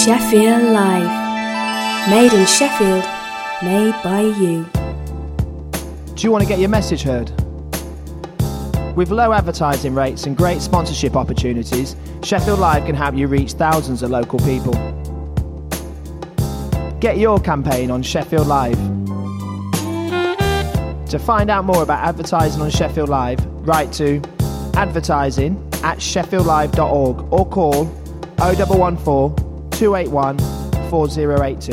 Sheffield Live. Made in Sheffield, made by you. Do you want to get your message heard? With low advertising rates and great sponsorship opportunities, Sheffield Live can help you reach thousands of local people. Get your campaign on Sheffield Live. To find out more about advertising on Sheffield Live, write to advertising@sheffieldlive.org or call 0114 281 4082.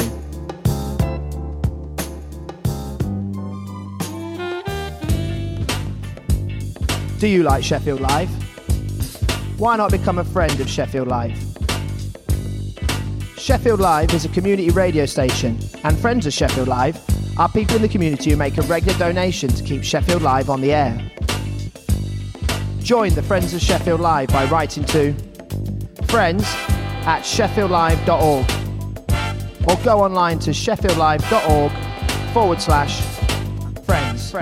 Do you like Sheffield Live? Why not become a friend of Sheffield Live? Sheffield Live is a community radio station, and friends of Sheffield Live are people in the community who make a regular donation to keep Sheffield Live on the air. Join the Friends of Sheffield Live by writing to friends@sheffieldlive.org or go online to sheffieldlive.org/friends.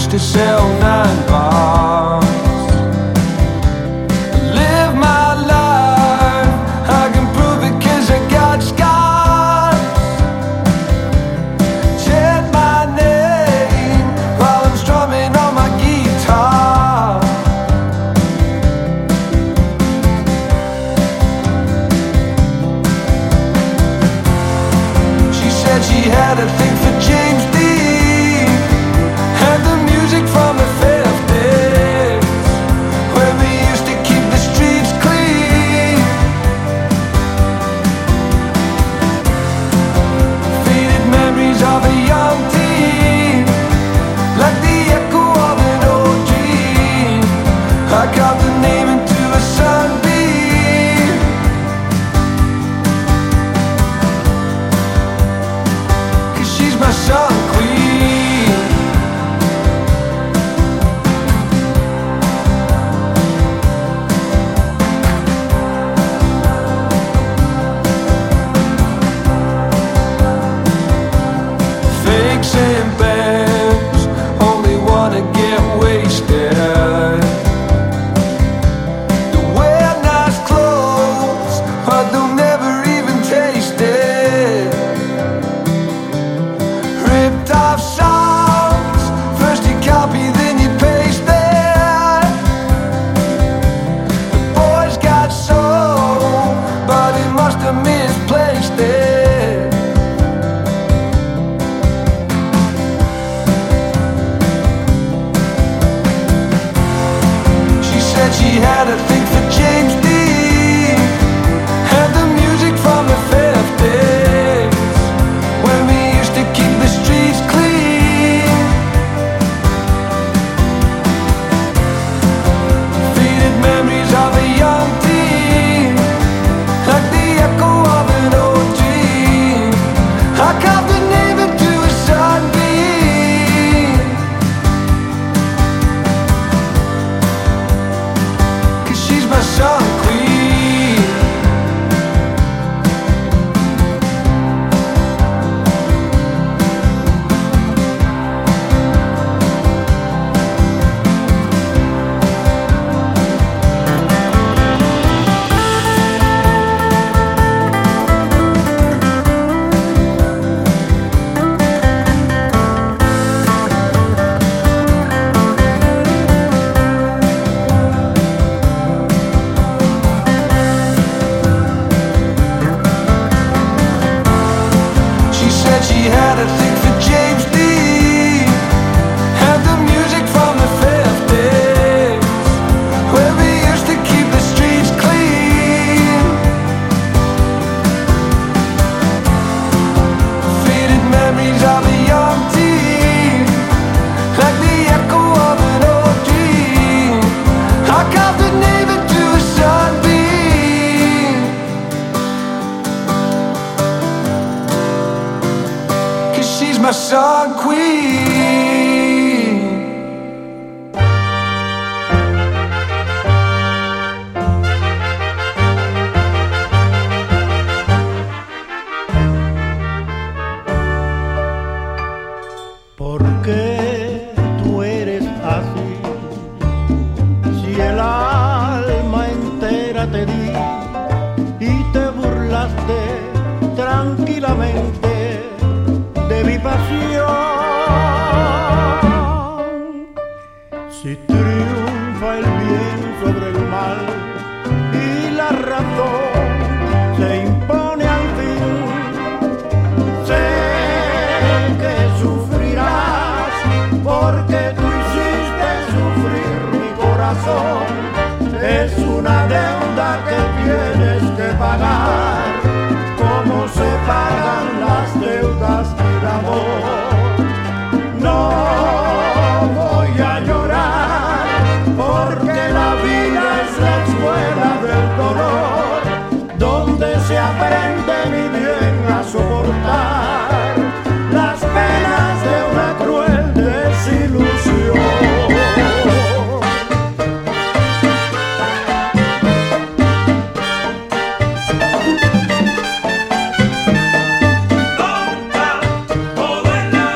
used to sell 9 bars. Live my life, I can prove it 'cause I got scars. Chant my name while I'm strumming on my guitar. She said she had a thing for James Dean and the music from the 50s, when we used to keep the streets clean. Faded memories of a young teen, like the echo of an old dream. I got the name into a sunbeam. 'Cause she's my sun queen. Fakes and bands only wanna get wasted. They wear nice clothes, but they'll never even taste it. Ripped off songs, first you copy, then you paste it. The boy's got soul, but he must have misplaced it. She said she had a thing for James Dean and the music from the 50s, when we used to keep the streets clean. Faded memories of a young teen, like the echo of an old dream. I caught the name into a sunbeam. 'Cause she's my sun queen. She said she had a thing for James Dean and the music from the 50s, where we used to keep the streets clean. Faded memories of a young teen, like the echo of an old dream. I caught the name into a sunbeam. 'Cause she's my sun queen. ¿Por qué tú eres así? Si el alma entera te di y te burlaste tranquilamente de mi pasión. Si triunfa el bien sobre el mal y la razón se impone al fin, sé que sufrirás porque tú hiciste sufrir mi corazón. Es una deuda que tienes que pagar, como se pagan las deudas del amor. No voy a llorar porque la vida es la escuela del dolor, donde se aprende muy bien a soportar las penas de una cruel desilusión. Nunca todo en la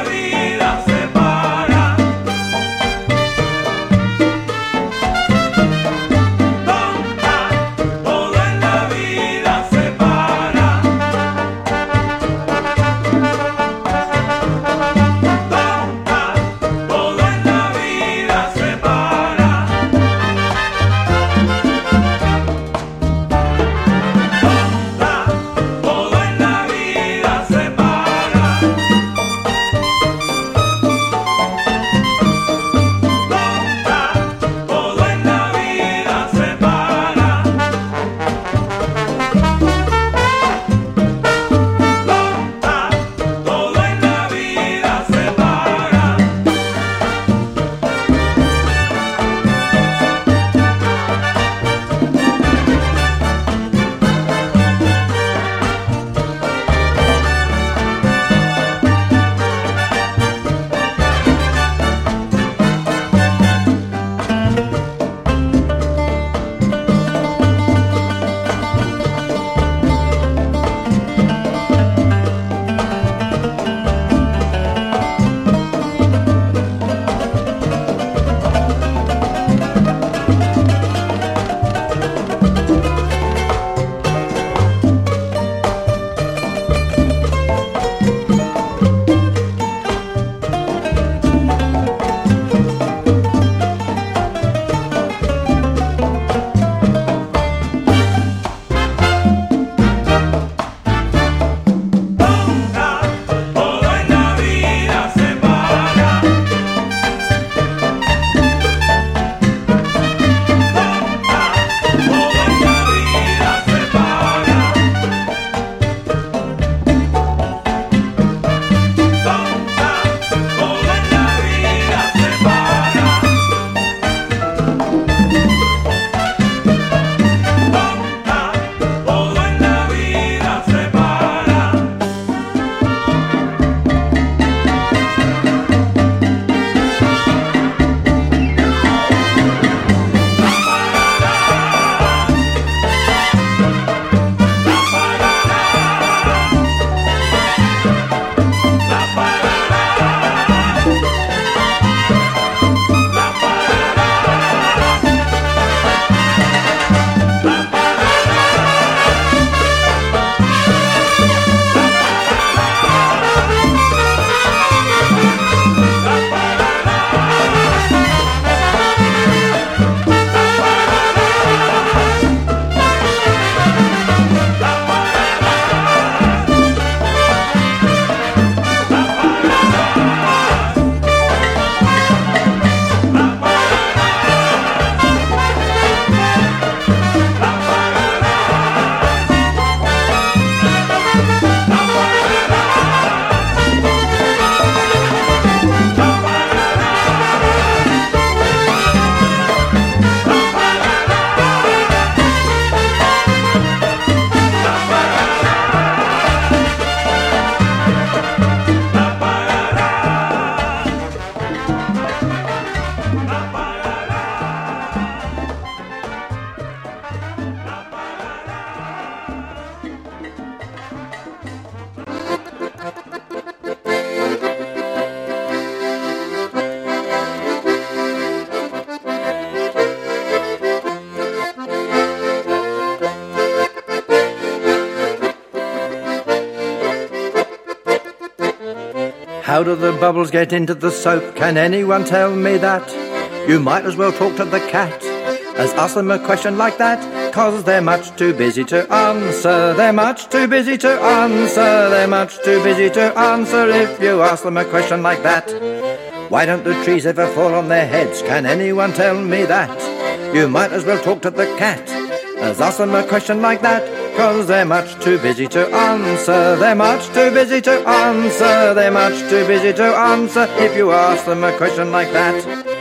How do the bubbles get into the soap? Can anyone tell me that? You might as well talk to the cat as ask them a question like that, 'cause they're much too busy to answer. They're much too busy to answer. They're much too busy to answer if you ask them a question like that. Why don't the trees ever fall on their heads? Can anyone tell me that? You might as well talk to the cat as ask them a question like that, 'cause they're much too busy to answer. They're much too busy to answer. They're much too busy to answer if you ask them a question like that.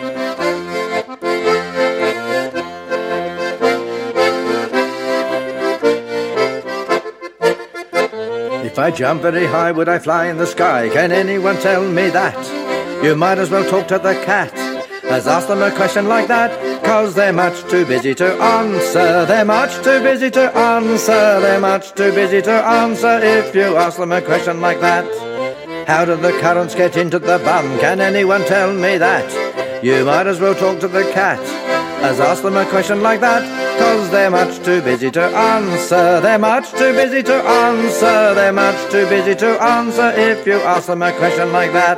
If I jump very high, would I fly in the sky? Can anyone tell me that? You might as well talk to the cat as ask them a question like that, 'cause they're much too busy to answer. They're much too busy to answer. They're much too busy to answer if you ask them a question like that. How do the currants get into the bum? Can anyone tell me that? You might as well talk to the cat as ask them a question like that, 'cause they're much too busy to answer. They're much too busy to answer. They're much too busy to answer if you ask them a question like that.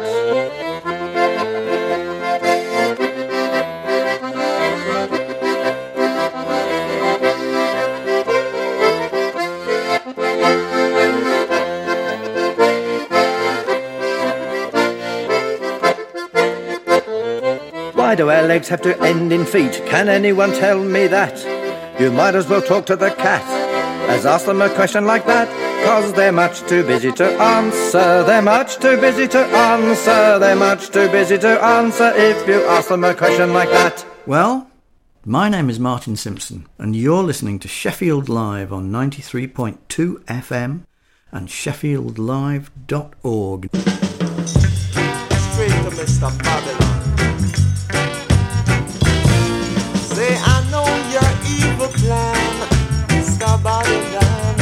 Why do our legs have to end in feet? Can anyone tell me that? You might as well talk to the cat as ask them a question like that, 'cause they're much too busy to answer. They're much too busy to answer. They're much too busy to answer if you ask them a question like that. Well, my name is Martin Simpson, and you're listening to Sheffield Live on 93.2 FM and sheffieldlive.org. Straight to Mr. Babylon. Say, I know your evil plan, Mr. Babylon.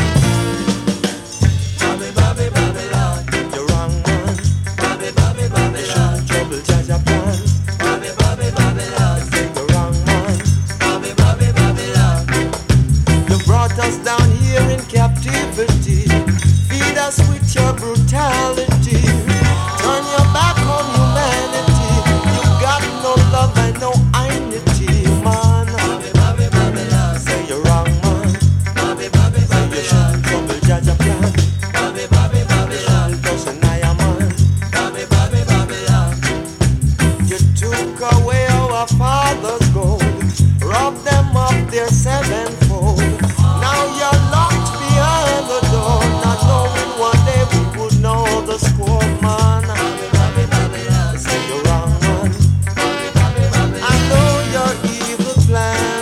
Bobby, Bobby, Babylon. You're wrong, man. Bobby, Bobby, Babylon. Trouble, Jaja plan. Bobby, Bobby, Babylon. You're wrong, man. Bobby, Bobby, Babylon. You brought us down here in captivity. Feed us with your brutality. Turn your back on humanity. You got no love and no identity, man. Bobby, Bobby, Babylon. Say you're wrong, man. Bobby, Bobby, Babylon. You shouldn't trouble Jaja plan. Bobby, Bobby, Babylon. You doesn't hire, man. Bobby, Bobby, Babylon. You took away our fathers' gold, robbed them of their sevenfold. Now you're locked behind the door, not knowing one day we would know the score, man. Bobby, Bobby, Babylon. Say you're wrong, man. Bobby, Bobby, Babylon. I know your evil plan.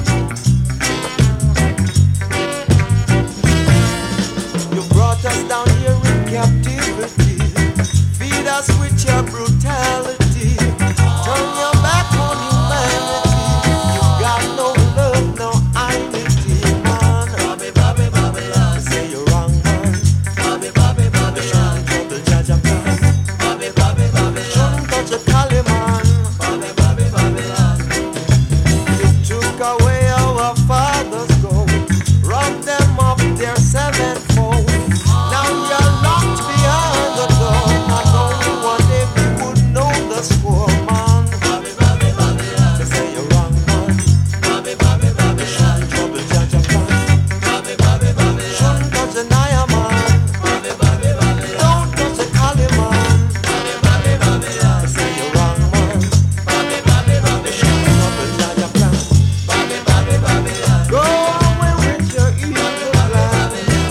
You brought us down here in captivity. Feed us with your brutality. Turn your back on humanity. You got no love, no identity, man. Bobby, Bobby, Babylon. Say you're wrong, man. Bobby, Bobby, Babylon. Trouble, Jaja plan. Bobby, Bobby, Babylon. Shouldn't touch a collie, man. Bobby, Bobby, Babylon. You took away our fathers' gold, robbed them of their sevenfold. Now you're locked behind the door, not knowing one day we would know the score, man. Bobby, Bobby, Babylon. They say you're wrong, man. Bobby, Bobby, Babylon. Trouble, Jaja plan. Bobby, Bobby, Babylon. Shouldn't touch a Naya, man. Bobby, Bobby, Babylon. Don't touch a Kali, man. Bobby, Bobby, Babylon. They say you're wrong, man. Bobby, Bobby, Babylon. Trouble, Jaja plan. Bobby, Bobby, Babylon. Go away with your evil plan.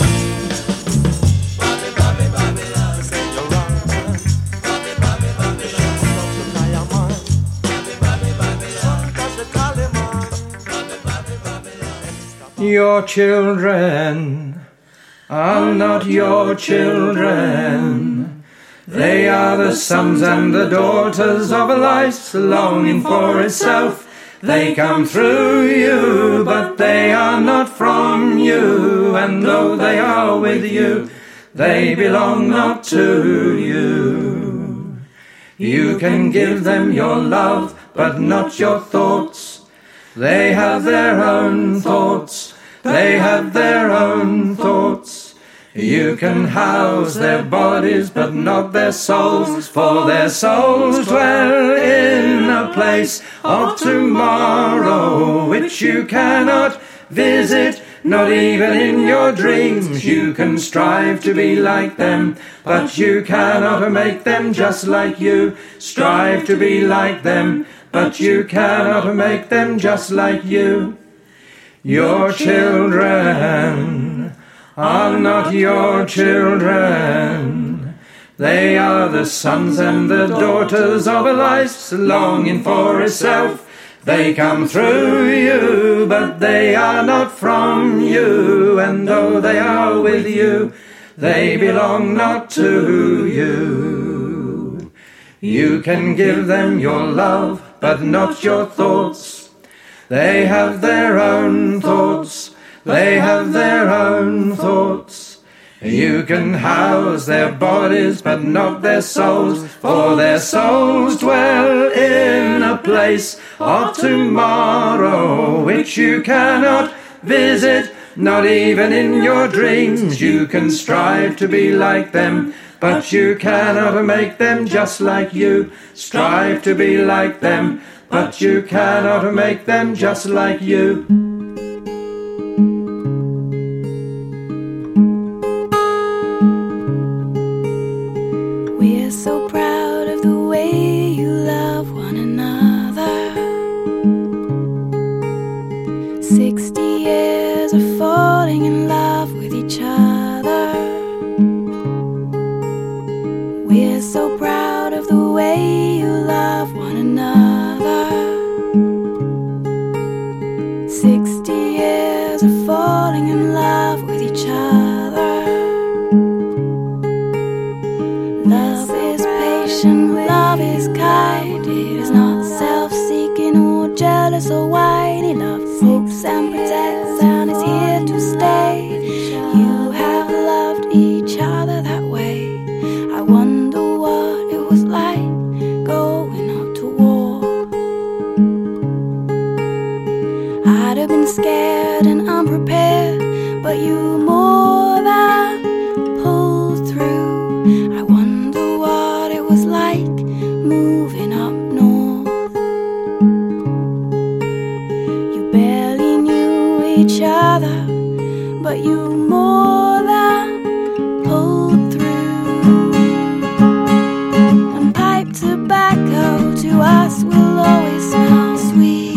Bobby, Bobby, Babylon. They say you're wrong, man. Bobby, Bobby, Babylon. Touch a Naya, man. Bobby, Bobby, Babylon. Touch a Kali, man. Bobby, Bobby, Babylon. Your children are not your children. They are the sons and the daughters of a life longing for itself. They come through you, but they are not from you. And though they are with you, they belong not to you. You can give them your love, but not your thoughts. They have their own thoughts. They have their own thoughts. You can house their bodies but not their souls, for their souls dwell in a place of tomorrow which you cannot visit, not even in your dreams. You can strive to be like them, but you cannot make them just like you. Strive to be like them, but you cannot make them just like you. Your children are not your children. They are the sons and the daughters of a life's longing for itself. They come through you, but they are not from you. And though they are with you, they belong not to you. You can give them your love, but not your thoughts. They have their own thoughts. They have their own thoughts. You can house their bodies but not their souls, for their souls dwell in a place of tomorrow which you cannot visit, not even in your dreams. You can strive to be like them, but you cannot make them just like you. Strive to be like them, but you cannot make them just like you. We're so proud of the way you love one another. 60 years of falling in love with each other. We're so proud of the way you love one another. 60 years of falling in love with each other. Love is patient, love is kind. It is not self-seeking or jealous or whiny. Love hopes and protects and is here to stay. You have loved each other that way. I wonder what it was like going up to war. I'd have been scared and unprepared, but you more than pulled through. I wonder what it was like moving up north. You barely knew each other, but you more than pulled through. And pipe tobacco to us will always smell sweet,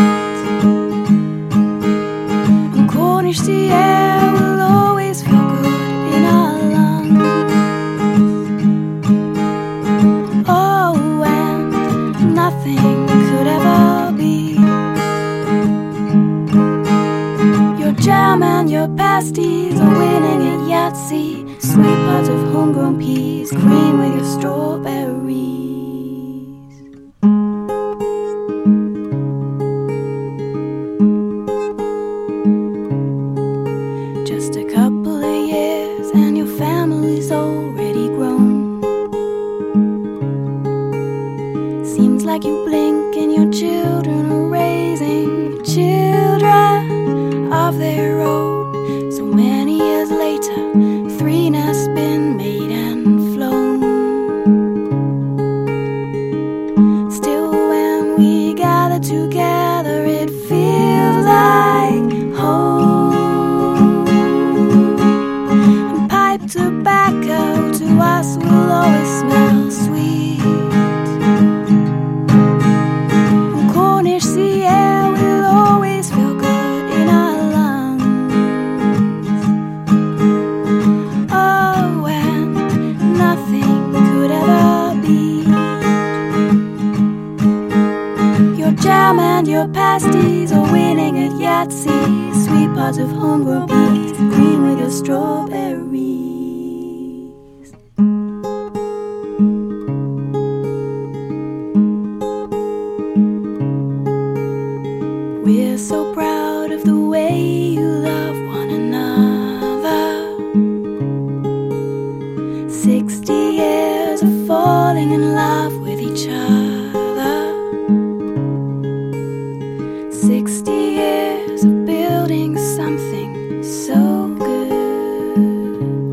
and Cornish sea air will always feel good in our lungs. Oh, and nothing could ever be. Your jam and your pasties are winning at Yahtzee. Sweet pots of homegrown peas, cream with your strawberries. Just a couple of years and your family's already grown. Seems like you blink and your children are raising children of their own. So many years later, 3 nests been made and flown. Still when we gather together, it feels like home. And pipe tobacco to us will always smell sweet, and Cornish sea air will always feel good in our lungs. Oh, and nothing could ever beat your jam and your pasties are winning at Yahtzee. Sweet pots of homegrown peas, green with your strawberries. We're so proud of the way you love one another. 60 years of falling in love with each other. 60 years of building something so good.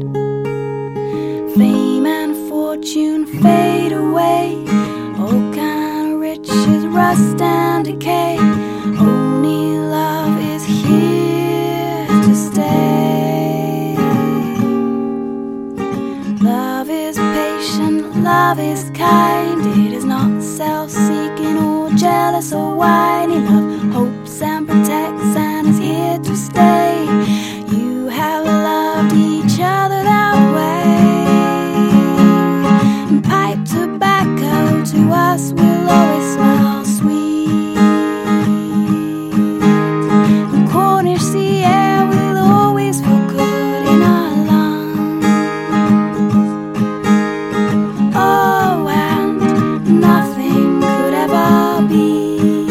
rust and decay. Only love is here to stay. Love is patient, love is kind. It is not self-seeking or jealous or whiny. Love hopes and protects and is here to stay. You have loved each other that way. And pipe tobacco to us will always smell sweet. And Cornish sea air will always feel good in our lungs. Oh, and nothing could ever be.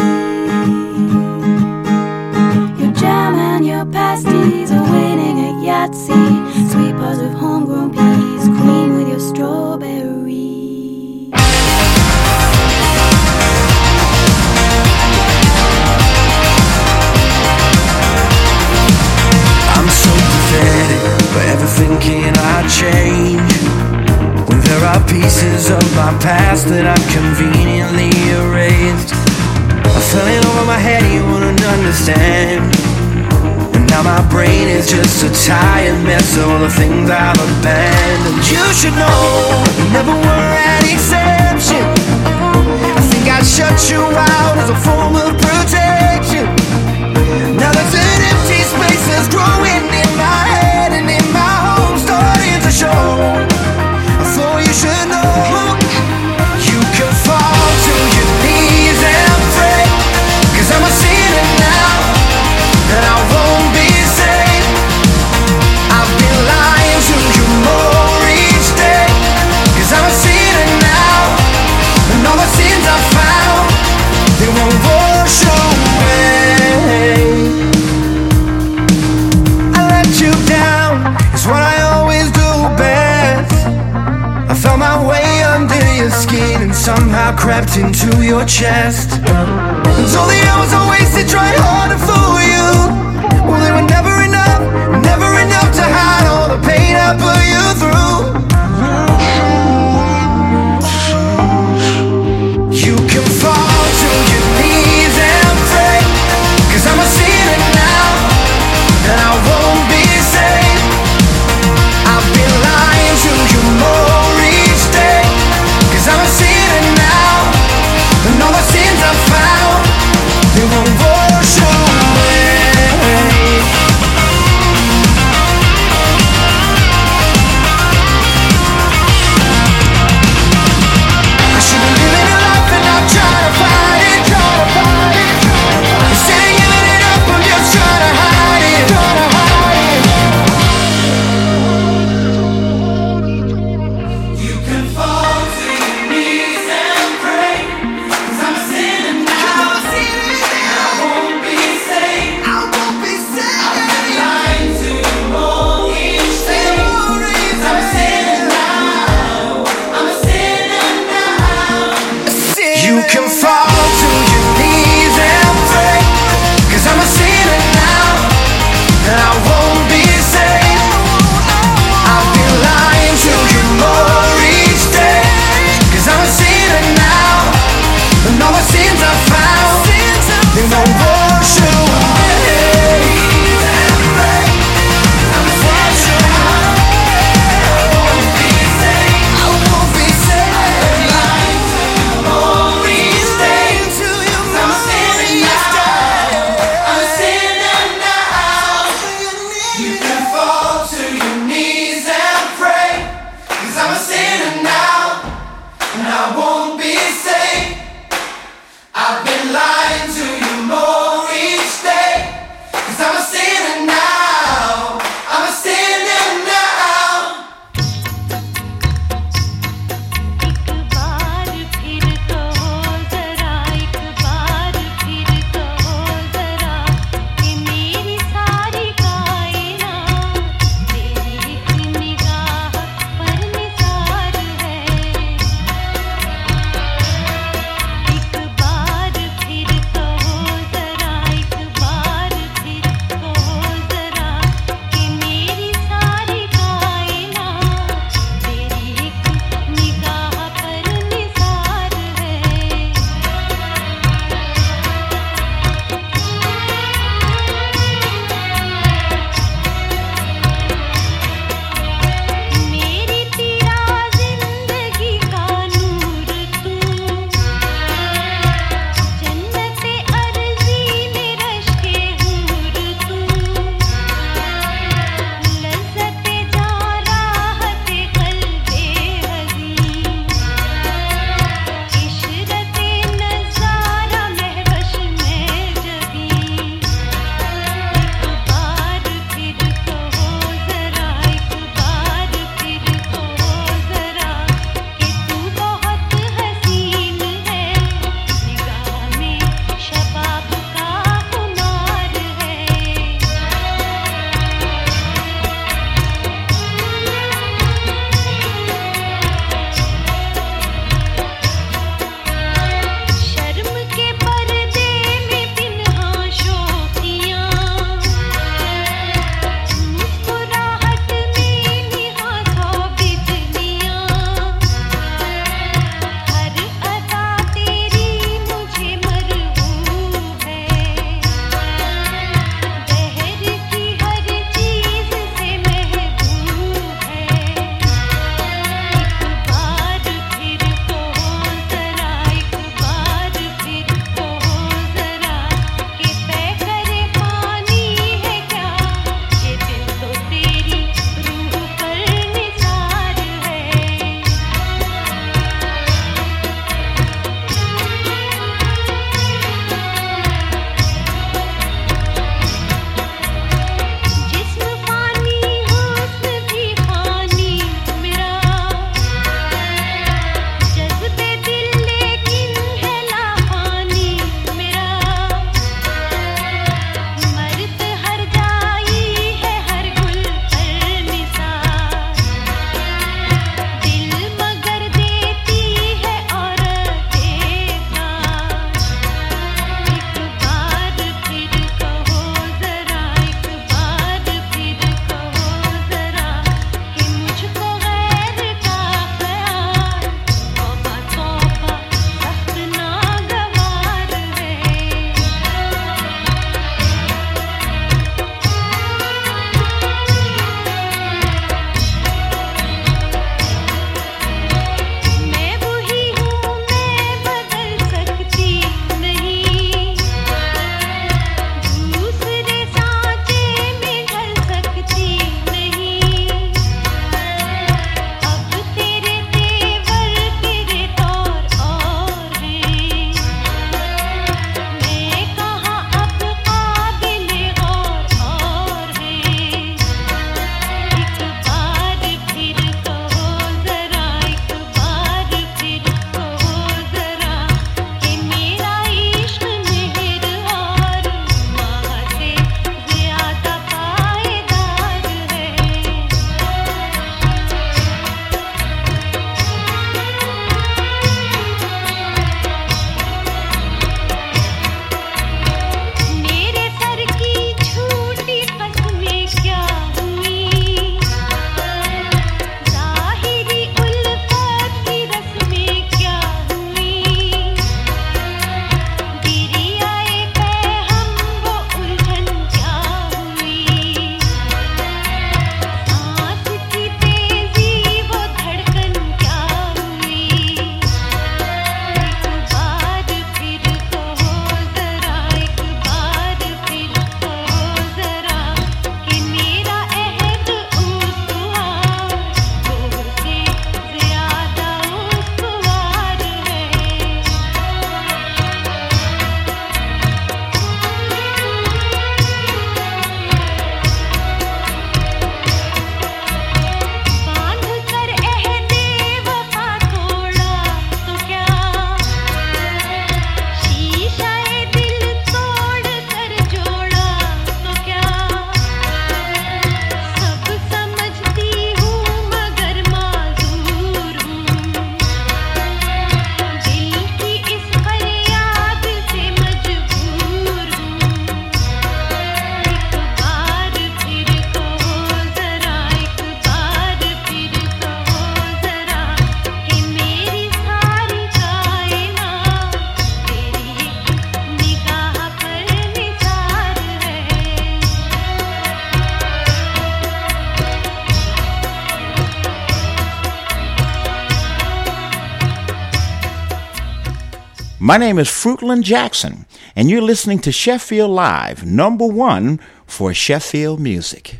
Your jam and your pasties are winning at Yahtzee. Sweet pots of homegrown peas, queen with your strawberry. I'm so pathetic, forever thinking I'd change, when there are pieces of my past that I've conveniently erased. I fell in over my head, you wouldn't understand. And now my brain is just a tired mess of all the things I've abandoned. You should know, you never were an exception. I think I'd shut you out as a form of protection. Now there's an empty space that's growing in my head and in my home, starting to show. I thought you should know, you can fall to your knees and pray, 'cause I'm a sinner now, and I won't be saved. I've been lying to you more each day, 'cause I'm a sinner now, and all the sins I found, they won't wash away. I let you down, it's what I always do best. I found my way under your skin and somehow crept into your chest. And so the hours I wasted trying harder for you, well, they were never enough, never enough to hide all the pain I put you through. You can fall to your knees and pray, 'cause I'm a sinner now, and I won't be saved. I've been lying to you more each day, 'cause I'm a sinner now, and all the sins I found, they won't wash away. I should be living a life and not trying to fight it, trying to fight it. Instead of giving it up, I'm just trying to hide it, trying to hide it. You can fall to your knees and pray, 'cause I'm a sinner now, and I won't be saved. I won't be saved. I've been lying to you more each day, 'cause I'm a sinner now, I'm a sinner now. You can fall to your knees and pray, 'cause I'm a sinner now, and I won't be saved. I've been lying to you more each day, 'cause I'm a sinner now, and all the sins I found, they won't wash away. I'm a sinner now, I won't be saved. I won't be saved. Lying to you more each day, 'cause I'm a sinner now, I'm a sinner now. You can fall to your knees and pray, 'cause I'm a sinner now, and I won't be saved. I've been lying to you more each day, 'cause I'm a sinner now, I'm a sinner now. एक बार फिर कहो जरा, एक बार फिर कहो जरा, कि मेरी सारी कायनात तेरी एक निगाह पर निसार है। एक बार फिर My name is Fruitland Jackson, and you're listening to Sheffield Live, #1 for Sheffield music.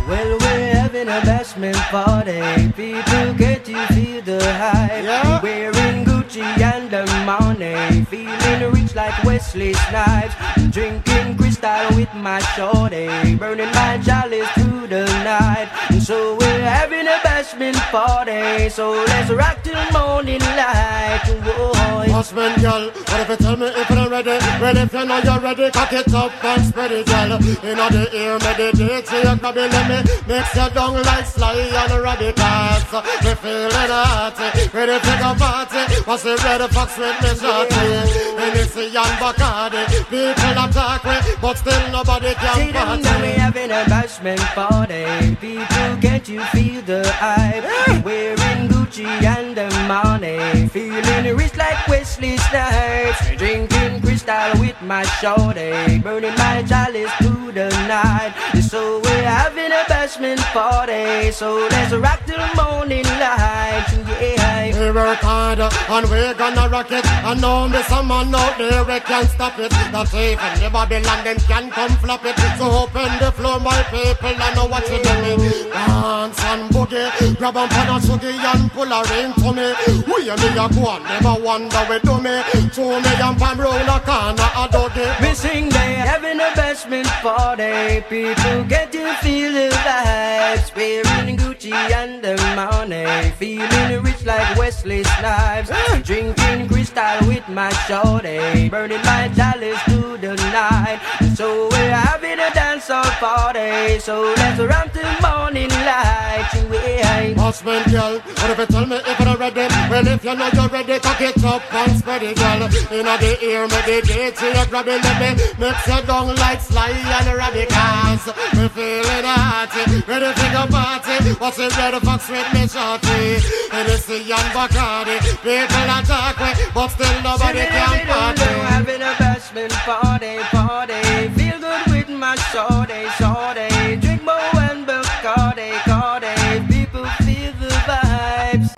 Well, we're having a bashment party. People, can't you feel the hype? Yeah. Wearing Gucci and the money, feeling rich like Wesley Snipes. Drinking crystal with my shorty, burning my chalice through the night. And so we're having a bashment party. So let's rock till morning light. Whoa. Husband, girl, what if you tell me if you're ready? Well, if you know you're ready, cock it up and spread it, girl. In the ear, meditate, so you grab it, let me mix you down like Sly and Radicals. Me feeling hot, ready to go party. What's the red fox with me shorty? Hennessy and Bacardi, people attack me, but still nobody can party. Now we having a bashment party. People, can't you feel the hype? Wearing Gucci and the money, feeling rich like Wesley Snipes. Drinking crystal with my shorty, burning my chalice through the night. So we're having a bashment party. So let's rock till morning light. Yeah. We work hard and we're gonna rock it. I know there's someone out there we can't stop it. That even the Babylon them can come flop it. So open the floor, my people, I know what you doing. Dance and boogie, grab on pan and sugie and pull a ring to me. We and me a go on, never wonder we do me. To me and Pam round a corner a doggy. We sing there, having a bashment party. People, get you feel the vibes. Wearing Gucci and the money, feeling rich like Wesley Snipes. Drinking crystal with my shorty, burning my chalice through the night. So we're having a dancehall party. So let's run till morning light. Husband, girl, what if you tell me if you're ready? Well, if you know you're ready, cock it up and spread it, girl. In the ear, meditate, so you grab it, let me mix you down like Sly and Radicals. Me feeling hot, ready to go party. What's the red fox with me shorty? Hennessy and Bacardi, people attack me, but still nobody can party. Having a bashment party, party. Feel good with my shorty, shorty. Drink more and Bacardi, Cardi. People feel the vibes.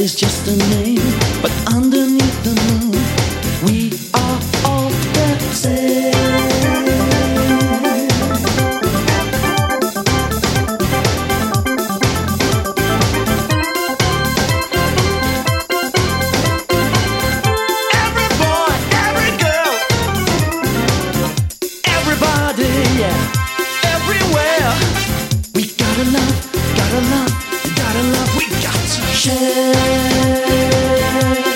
is just a name, but underneath the moon, we are all the same. Every boy, every girl, everybody, yeah, everywhere. We gotta love, gotta love, gotta love. We got to share.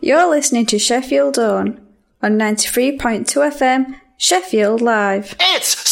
You're listening to Sheffield On on 93.2 FM, Sheffield Live. It's